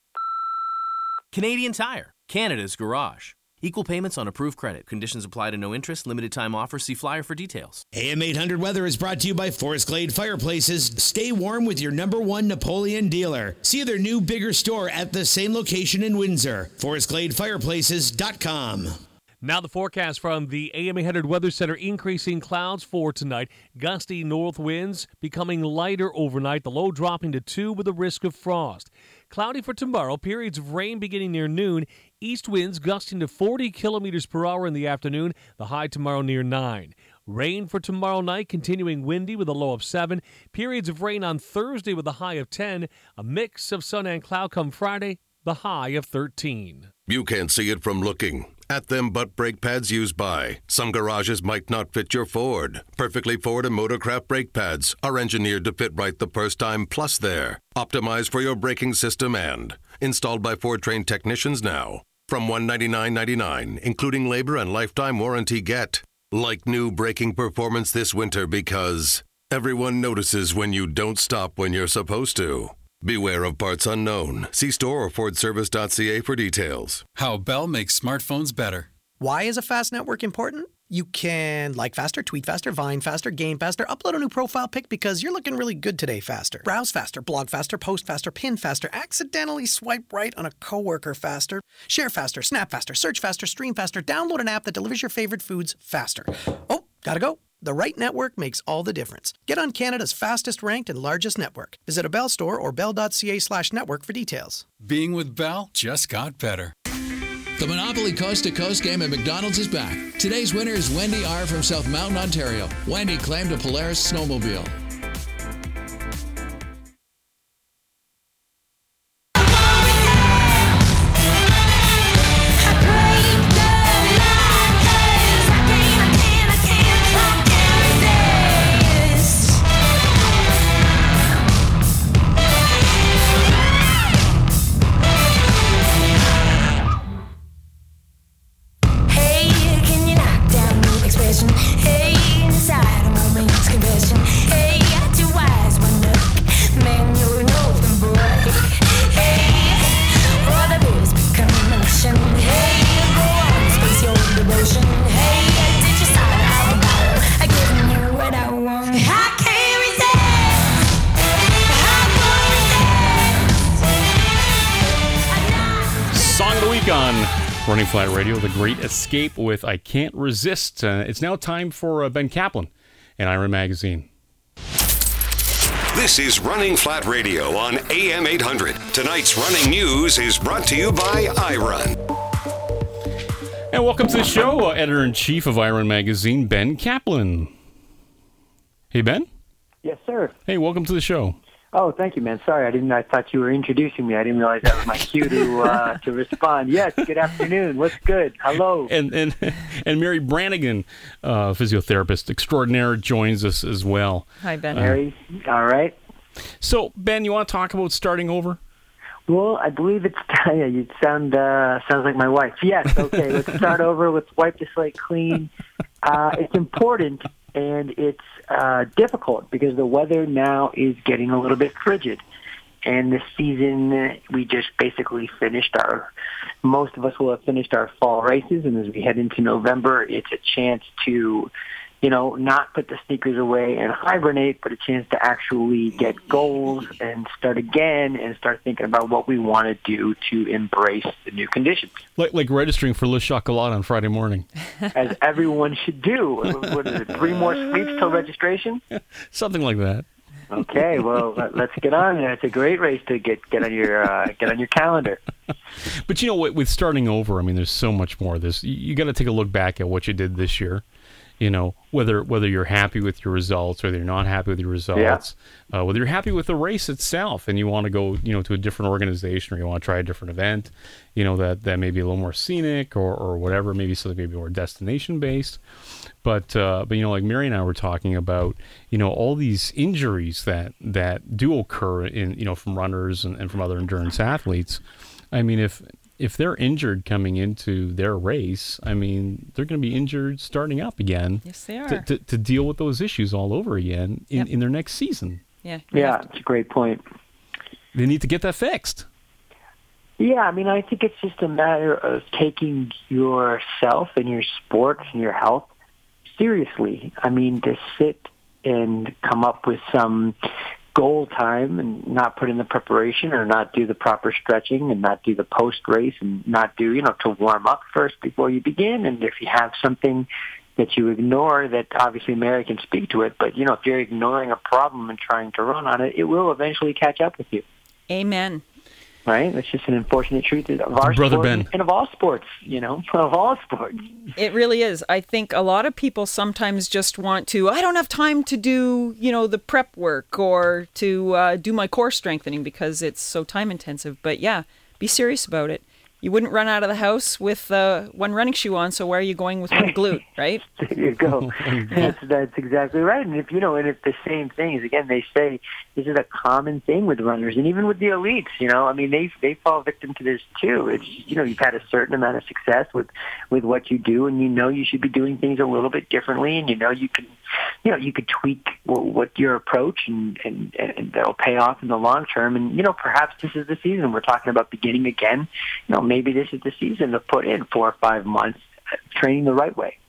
Canadian Tire, Canada's garage. Equal payments on approved credit. Conditions apply to no interest. Limited time offer. See flyer for details. A M eight hundred Weather is brought to you by Forest Glade Fireplaces. Stay warm with your number one Napoleon dealer. See their new, bigger store at the same location in Windsor. forest glade fireplaces dot com. Now the forecast from the A M eight hundred Weather Center. Increasing clouds for tonight. Gusty north winds becoming lighter overnight. The low dropping to two with a risk of frost. Cloudy for tomorrow. Periods of rain beginning near noon. East winds gusting to forty kilometers per hour in the afternoon. The high tomorrow near nine. Rain for tomorrow night, continuing windy with a low of seven. Periods of rain on Thursday with a high of ten. A mix of sun and cloud come Friday. The high of thirteen. You can't see it from looking at them, but brake pads used by some garages might not fit your Ford. Perfectly Ford and Motorcraft brake pads are engineered to fit right the first time, plus they're optimized for your braking system and installed by Ford-trained technicians now. From one hundred ninety-nine dollars and ninety-nine cents, including labor and lifetime warranty, get like new braking performance this winter because everyone notices when you don't stop when you're supposed to. Beware of parts unknown. See store or ford service dot c a for details. How Bell makes smartphones better. Why is a fast network important? You can like faster, tweet faster, Vine faster, game faster, upload a new profile pic because you're looking really good today faster. Browse faster, blog faster, post faster, pin faster, accidentally swipe right on a coworker faster, share faster, snap faster, search faster, stream faster, download an app that delivers your favorite foods faster. Oh, gotta go. The right network makes all the difference. Get on Canada's fastest ranked and largest network. Visit a Bell store or bell dot c a slash network for details. Being with Bell just got better. The Monopoly Coast to Coast game at McDonald's is back. Today's winner is Wendy R. from South Mountain, Ontario. Wendy claimed a Polaris snowmobile. Running Flat Radio, The Great Escape with I Can't Resist. Uh, it's now time for uh, Ben Kaplan and Iron Magazine. This is Running Flat Radio on A M eight hundred. Tonight's running news is brought to you by iRun. And welcome to the show, uh, Editor-in-Chief of Iron Magazine, Ben Kaplan. Hey, Ben? Yes, sir. Hey, welcome to the show. Oh, thank you, man. Sorry, I didn't. I thought you were introducing me. I didn't realize that was my cue to uh, to respond. Yes. Good afternoon. What's good? Hello. And and and Mary Brannigan, uh, physiotherapist extraordinaire, joins us as well. Hi, Ben. Uh, Mary. All right. So, Ben, you want to talk about starting over? Well, I believe it's. Yeah, you sound uh, sounds like my wife. Yes. Okay. Let's start over. Let's wipe the slate clean. Uh, it's important. And it's uh, difficult because the weather now is getting a little bit frigid. And this season, we just basically finished our, most of us will have finished our fall races. And as we head into November, it's a chance to, you know, not put the sneakers away and hibernate, but a chance to actually get goals and start again and start thinking about what we want to do to embrace the new conditions. Like like registering for Le Chocolat on Friday morning. As everyone should do. What is it, three more sweeps till registration? Something like that. Okay, well, let, let's get on there. It's a great race to get get on your uh, get on your calendar. But you know, with, with starting over, I mean, there's so much more. This you, you got to take a look back at what you did this year. You know, whether whether you're happy with your results, whether you're not happy with your results, yeah. uh, whether you're happy with the race itself, and you want to go, you know, to a different organization, or you want to try a different event, you know, that, that may be a little more scenic or, or whatever, maybe something maybe more destination based. But uh, but you know, like Mary and I were talking about, you know, all these injuries that that do occur in, you know, from runners and, and from other endurance athletes. I mean, if if they're injured coming into their race, I mean, they're going to be injured starting up again. Yes, they are. To, to, to deal with those issues all over again in, yep. in their next season. Yeah, yeah, it's a great point. They need to get that fixed. Yeah, I mean, I think it's just a matter of taking yourself and your sport and your health seriously. I mean, to sit and come up with some goal time and not put in the preparation or not do the proper stretching and not do the post race and not do, you know, to warm up first before you begin. And if you have something that you ignore, that obviously Mary can speak to it, but, you know, if you're ignoring a problem and trying to run on it, it will eventually catch up with you. Amen. Right? That's just an unfortunate truth of our Brother sport Ben. and of all sports, you know, of all sports. It really is. I think a lot of people sometimes just want to, I don't have time to do, you know, the prep work or to uh, do my core strengthening because it's so time intensive. But yeah, be serious about it. You wouldn't run out of the house with uh, one running shoe on, so where are you going with one glute, right? There you go. that's, that's exactly right. And if, you know, and if the same thing is, again, they say this is a common thing with runners and even with the elites, you know, I mean, they they fall victim to this too. It's, you know, you've had a certain amount of success with, with what you do and you know you should be doing things a little bit differently and you know you can, you know, you could tweak what, what your approach and, and, and that'll pay off in the long term. And, you know, perhaps this is the season. We're talking about beginning again. You know, maybe this is the season to put in four or five months training the right way.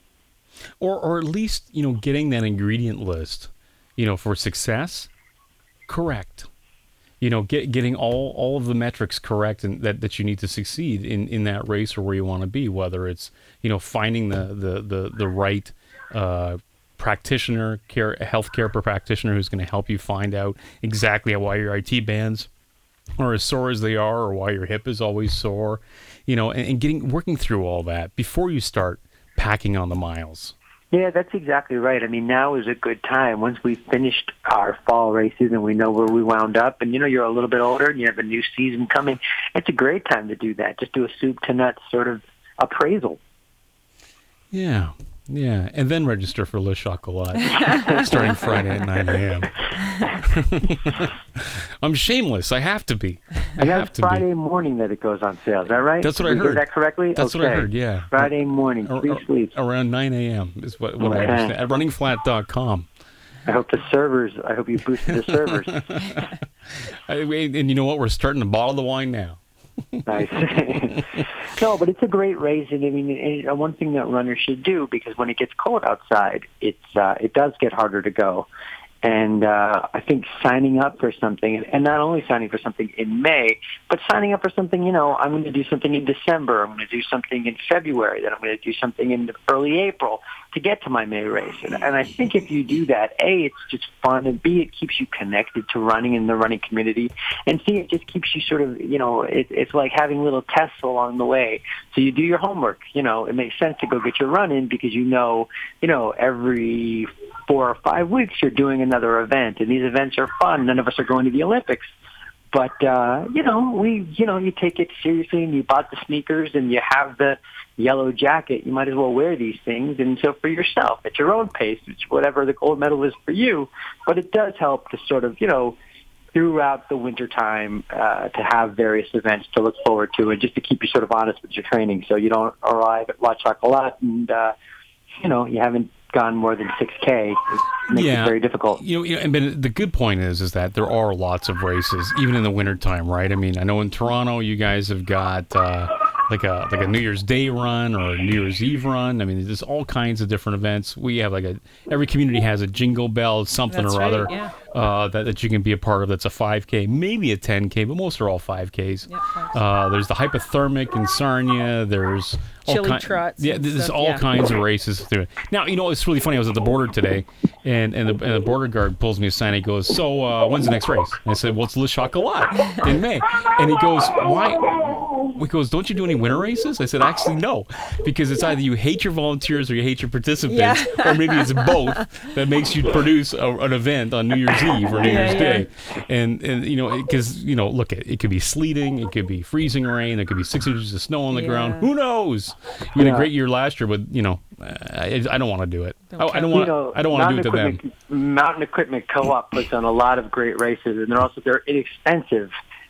Or or at least, you know, getting that ingredient list, you know, for success correct. You know, get, getting all, all of the metrics correct and that, that you need to succeed in, in that race or where you want to be, whether it's, you know, finding the, the, the, the right uh, practitioner, care, healthcare practitioner who's going to help you find out exactly why your I T bands are as sore as they are or why your hip is always sore, you know, and, and getting working through all that before you start packing on the miles. Yeah, that's exactly right. I mean, now is a good time. Once we've finished our fall races and we know where we wound up and, you know, you're a little bit older and you have a new season coming, it's a great time to do that. Just do a soup to nuts sort of appraisal. Yeah, yeah. And then register for Le Chocolat starting Friday at nine a.m. I'm shameless. I have to be. I and have that's to Friday be. morning that it goes on sale. Is that right? That's what Did I we heard. Hear that correctly? That's okay. what I heard, yeah. Friday morning, Ar- three ar- sleeps. Around nine a.m. is what, what Okay. I understand. At running flat dot com. I hope the servers, I hope you boosted the servers. I, and you know what? We're starting to bottle the wine now. Nice. No, but it's a great race, and I mean, and one thing that runners should do, because when it gets cold outside, it's uh, it does get harder to go. And uh, I think signing up for something, and not only signing for something in May, but signing up for something, you know, I'm going to do something in December, I'm going to do something in February, then I'm going to do something in early April to get to my May race. And, and I think if you do that, A, it's just fun, and B, it keeps you connected to running in the running community, and C, it just keeps you sort of, you know, it, it's like having little tests along the way. So you do your homework. You know, it makes sense to go get your run in because you know, you know, every four or five weeks you're doing another event, and these events are fun. None of us are going to the Olympics. But, uh, you know, we, you know, you take it seriously, and you bought the sneakers and you have the yellow jacket. You might as well wear these things. And so for yourself, at your own pace, it's whatever the gold medal is for you. But it does help to sort of, you know, throughout the winter time uh, to have various events to look forward to, and just to keep you sort of honest with your training, so you don't arrive at La Chocolat and, uh, you know, you haven't gone more than six K. It makes Yeah. it very difficult. You know, you know, and Ben, the good point is, is that there are lots of races, even in the wintertime, right? I mean, I know in Toronto, you guys have got uh, like a like a New Year's Day run or a New Year's Eve run. I mean, there's all kinds of different events. We have like a every community has a jingle bell, something That's or right, other yeah. uh, that that you can be a part of. That's a five K, maybe a ten K, but most are all five Ks. Yep, uh, there's the hypothermic in Sarnia. There's all Chili ki- trots Yeah, and there's stuff, all yeah. kinds of races through it. Now, you know, it's really funny. I was at the border today, and and the, and the border guard pulls me aside. And he goes, "So, uh, when's the next race?" And I said, "Well, it's Le Chocolat in May." And he goes, "Why?" He goes, "Don't you do any winter races?" I said, "Actually, no, because it's either you hate your volunteers or you hate your participants, Yeah. or maybe it's both that makes you produce a, an event on New Year's Eve or New Yeah, Year's yeah. Day." And and you know, because you know, look, it, it could be sleeting, it could be freezing rain, there could be six inches of snow on the Yeah. ground. Who knows? We had Yeah. a great year last year, but you know, I, I don't want to do it. I, I don't You want. know, I don't want to do it to them. Mountain Equipment- Mountain Equipment Co-op puts on a lot of great races, and they're also they're inexpensive.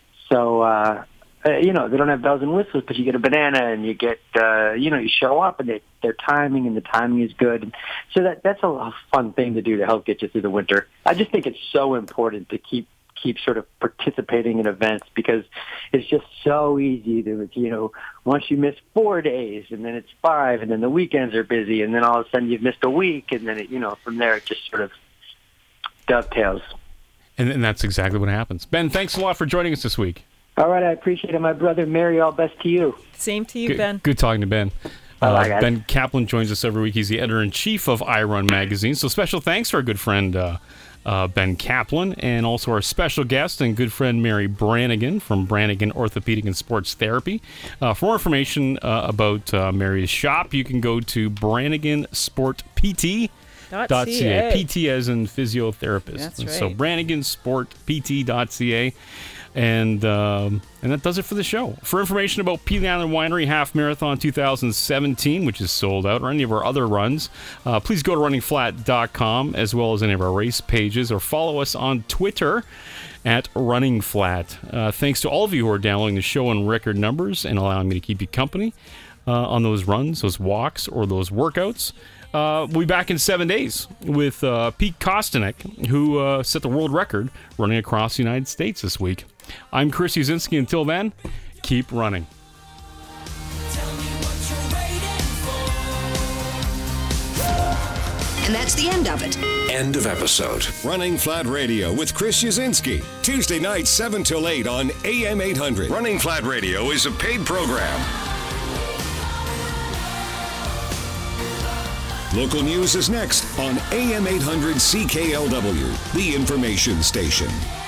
So uh, uh, you know, they don't have bells and whistles, but you get a banana, and you get uh, you know, you show up, and they, their timing and the timing is good. And so that that's a, a fun thing to do to help get you through the winter. I just think it's so important to keep keep sort of participating in events, because it's just so easy to, you know, once you miss four days and then it's five and then the weekends are busy and then all of a sudden you've missed a week, and then, it, you know, from there it just sort of dovetails. And, and that's exactly what happens. Ben, thanks a lot for joining us this week. All right, I appreciate it. My brother, Mary, all best to you. Same to you, Good, Ben. good talking to Ben. Bye, Uh, guys. Ben Kaplan joins us every week. He's the editor-in-chief of iRun Magazine. So special thanks to our good friend uh, uh, Ben Kaplan, and also our special guest and good friend Mary Brannigan from Brannigan Orthopedic and Sports Therapy. Uh, for more information uh, about uh, Mary's shop, you can go to Brannigan Sport P T. Dot C A. P T as in physiotherapist. That's And So right. Brannigan Sport P T dot C A. And um, and that does it for the show. For information about Peely Island Winery Half Marathon twenty seventeen, which is sold out, or any of our other runs, uh, please go to running flat dot com, as well as any of our race pages, or follow us on Twitter at Running Flat. Uh, thanks to all of you who are downloading the show in record numbers and allowing me to keep you company uh, on those runs, those walks, or those workouts. Uh, we'll be back in seven days with uh, Pete Kostanek, who uh, set the world record running across the United States this week. I'm Chris Uzinski. Until then, keep running. And that's the end of it. End of episode. Running Flat Radio with Chris Yazinski. Tuesday nights, seven till eight on A M eight hundred. Running Flat Radio is a paid program. Local news is next on A M eight hundred C K L W, the information station.